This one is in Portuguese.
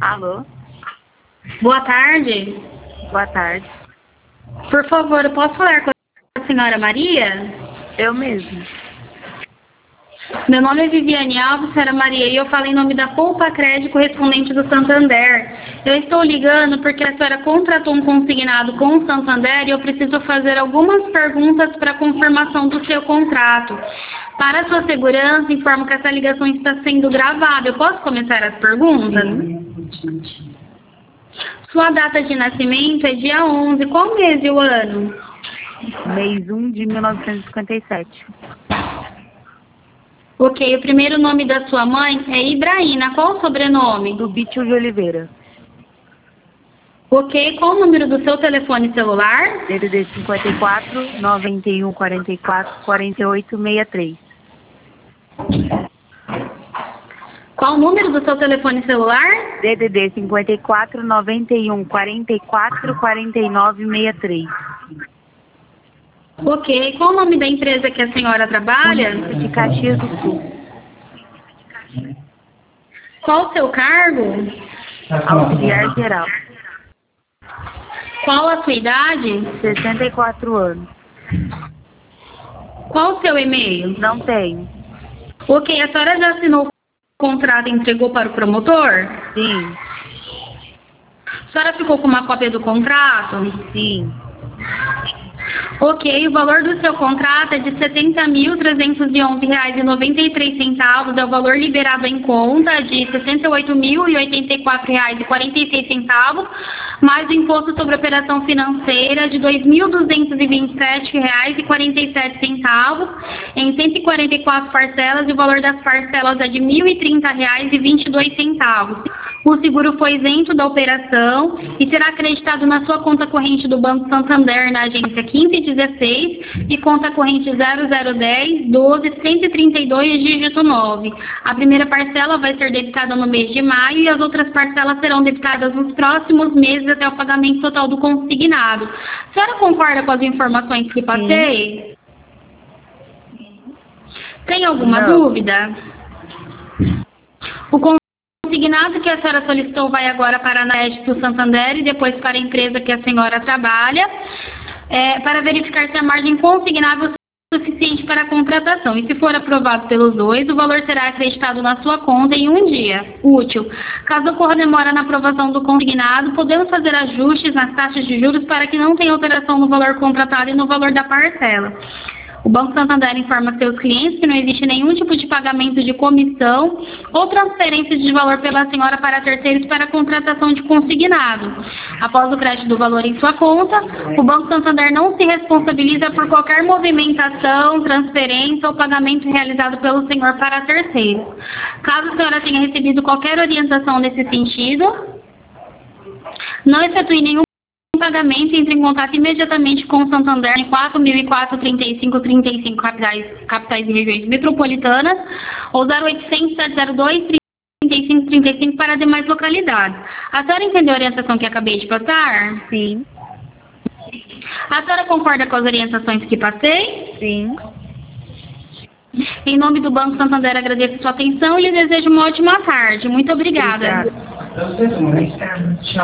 Alô? Boa tarde. Boa tarde. Por favor, eu posso falar com a senhora Maria? Eu mesmo. Meu nome é Viviane Alves, senhora Maria, e eu falo em nome da Poupa Crédito correspondente do Santander. Eu estou ligando porque a senhora contratou um consignado com o Santander e eu preciso fazer algumas perguntas para confirmação do seu contrato. Para sua segurança, informo que essa ligação está sendo gravada. Eu posso começar as perguntas? Sim. Sua data de nascimento é dia 11. Qual mês e o ano? Mês 1 de 1957. Ok, o primeiro nome da sua mãe é Ibraína. Qual o sobrenome? Do Bicho de Oliveira. Ok, qual o número do seu telefone celular? DDD 54 91 44 48 63. Qual o número do seu telefone celular? DDD 54 91 44 49 63. Ok, qual o nome da empresa que a senhora trabalha? De Caxias do Sul. Qual o seu cargo? Auxiliar geral. Qual a sua idade? 64 anos. Qual o seu e-mail? Não tenho. Ok, a senhora já assinou o contrato e entregou para o promotor? Sim. A senhora ficou com uma cópia do contrato? Sim. Ok, o valor do seu contrato é de R$ 70.311,93, é o valor liberado em conta de R$ 68.084,46, mais o imposto sobre operação financeira de R$ 2.227,47, em 144 parcelas, e o valor das parcelas é de R$ 1.030,22. O seguro foi isento da operação e será acreditado na sua conta corrente do Banco Santander, na agência 1516 e conta corrente 0010 12 132 dígito 9. A primeira parcela vai ser debitada no mês de maio e as outras parcelas serão debitadas nos próximos meses até o pagamento total do consignado. A senhora concorda com as informações que passei? Tem alguma dúvida? O consignado que a senhora solicitou vai agora para a Crédito Santander e depois para a empresa que a senhora trabalha, para verificar se a margem consignável é suficiente para a contratação. E se for aprovado pelos dois, o valor será acreditado na sua conta em um dia útil. Caso ocorra demora na aprovação do consignado, podemos fazer ajustes nas taxas de juros para que não tenha alteração no valor contratado e no valor da parcela. O Banco Santander informa seus clientes que não existe nenhum tipo de pagamento de comissão ou transferência de valor pela senhora para terceiros para a contratação de consignado. Após o crédito do valor em sua conta, o Banco Santander não se responsabiliza por qualquer movimentação, transferência ou pagamento realizado pelo senhor para terceiros. Caso a senhora tenha recebido qualquer orientação nesse sentido, não efetue nenhum pagamento, entre em contato imediatamente com o Santander em 4004-3535 capitais e regiões metropolitanas ou 0800-702-3535 para demais localidades. A senhora entendeu a orientação que acabei de passar? Sim. A senhora concorda com as orientações que passei? Sim. Em nome do Banco Santander, agradeço sua atenção e lhe desejo uma ótima tarde. Muito obrigada. Obrigada.